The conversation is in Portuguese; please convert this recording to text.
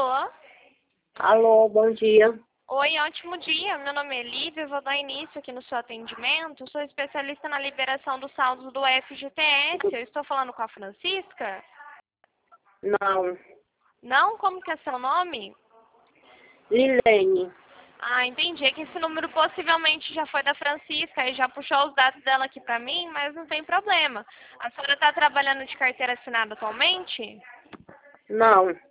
Alô? Alô, bom dia. Oi, ótimo dia. Meu nome é Lívia, eu vou dar início aqui no seu atendimento. Sou especialista na liberação dos saldos do FGTS. Eu estou falando com a Francisca? Não, Não? Como que é seu nome? Lilene. Ah, entendi. É que esse número possivelmente já foi da Francisca e já puxou os dados dela aqui pra mim, mas não tem problema. A senhora está trabalhando de carteira assinada atualmente? Não,